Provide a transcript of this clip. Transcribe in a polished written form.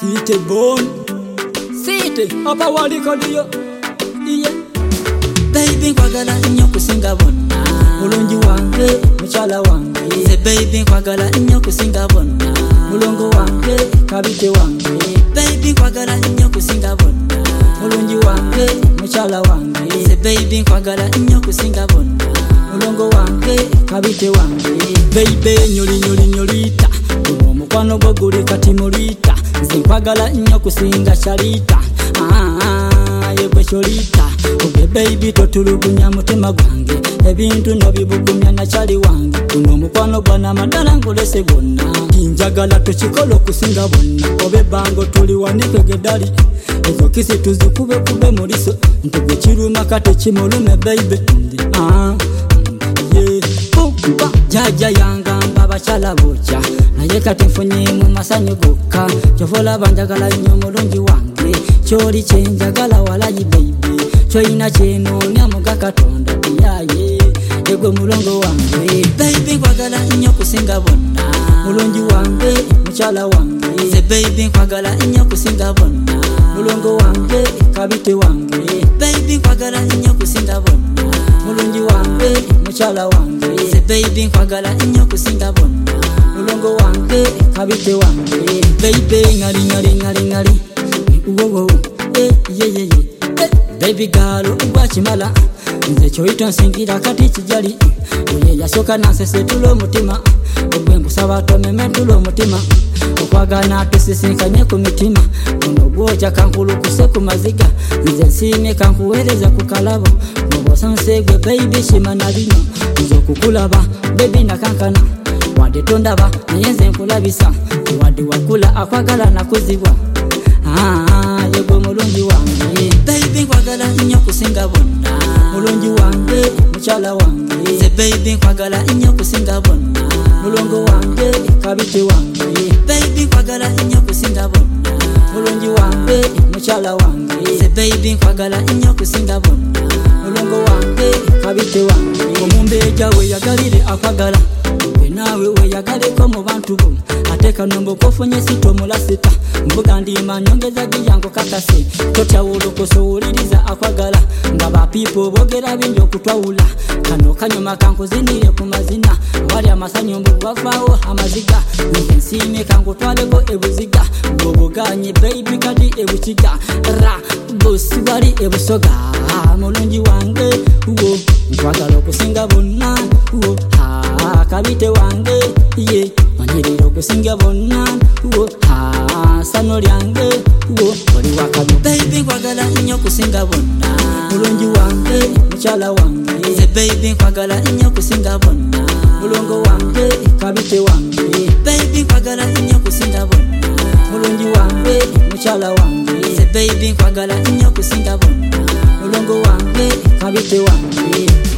City born, City apa wali kodiyo, yeah. Baby nkwagala nnyo kusinga bonna, Mulungi wange, mukyala wange. Nze baby nkwagala nnyo kusinga bonna, Mulongo wange, kabite wange. Baby nkwagala nnyo kusinga bonna, Mulungi wange, mukyala wange. Nze baby nkwagala nnyo kusinga bonna, Mulongo wange, kabite wange. Baby nyolita, guno omukwano gwo guli kati mulita. Nze nkwagala nnyo kusinga Shalita, yegwe Sholita. Oge baby totulugunya mutima gwange, ebintu nobibugumya nakyali wange. Guno omukwano gwana madala ngulese gwonna, njagala tukikola okusinga bonna. Obe bango tuliwanike gedali, ezo kisi tuzikube kube muliso. Ntugwe kiruma kate kimulume baby. Jaja yangamba abakyala bokya, naye kati nfunye mu masanyu gokka. Kyovola banjagala nnyo mulungi wange, kyoli kyenjagala walayi baby. Kyoyina kyenoonya muga Katonda yaye, yegwe mulongo wange. Baby nkwagala nnyo kusinga bonna, Mulungi wange, mukyala wange. Nze baby nkwagala nnyo kusinga bonna, Mulongo wange, kabite wange. Baby nkwagala nnyo kusinga bonna, Mulungi wange, mukyala wange. Nze baby nkwagala nnyo kusinga bonna, Mulongo wange, kabite wange. Baby ngali wowo, ye baby girl ugwakimala. Nze kyoyita nsingira kati kijali, oye yasooka nansesetula omutima. Ogwe nkusaba tomemetula omutima, okwagana tusisinkanye ku mitima. Guno gwokya kankulukuse ku maziga, nze nsiimye kankuweereza ku kalabo. Nobosansegwe baby shimana bino, nze okukulaba baby nakankana. Wadde tondaba naye nze nkulabisa, wadde wakula akwagala nakuzibwa. Yegwe mulungi wange. Baby nkwagala nnyo kusinga bonna, Mulungi wange, mukyala wange. Nze baby nkwagala nnyo kusinga bonna, Mulongo wange, kabite wange. Baby nkwagala nnyo kusinga bonna, Mulungi wange, mukyala wange. Nze baby nkwagala nnyo kusinga bonna, Mulongo wange, kabite wange. Omumbeja weyagalire akwagala, gwe naawe weyagaleko mu bantu bo. Ate kanombo kofunye sito mulasita, mvuga ndima nyongeza giyango kakase. Totya wolokoso owuliriza akwagala, nga ba people boogera bingi okutwawula. Kano kanyuma kankuzinire ku mazina, wali amasanyu mbu bavaawo amaziga. Nze nsiimye kankutwaleko ebuziga, bw'obuganye baby kati ebukiga. Bosi wali ebusoga, mulungi wange wo, nkwagala okusinga bonna wo. Kabite wange ye, onyirira okusinga bonna wo. Sano lyange wo, oli wakabi. Baby nkwagala nnyo kusinga bonna, Mulungi wange, mukyala wange. Nze baby nkwagala nnyo kusinga bonna, Mulongo wange, kabite wange. Baby nkwagala nnyo kusinga bonna, Mulungi wange, mukyala wange. Nze baby nkwagala nnyo kusinga bonna, Mulongo wange, kabite wange.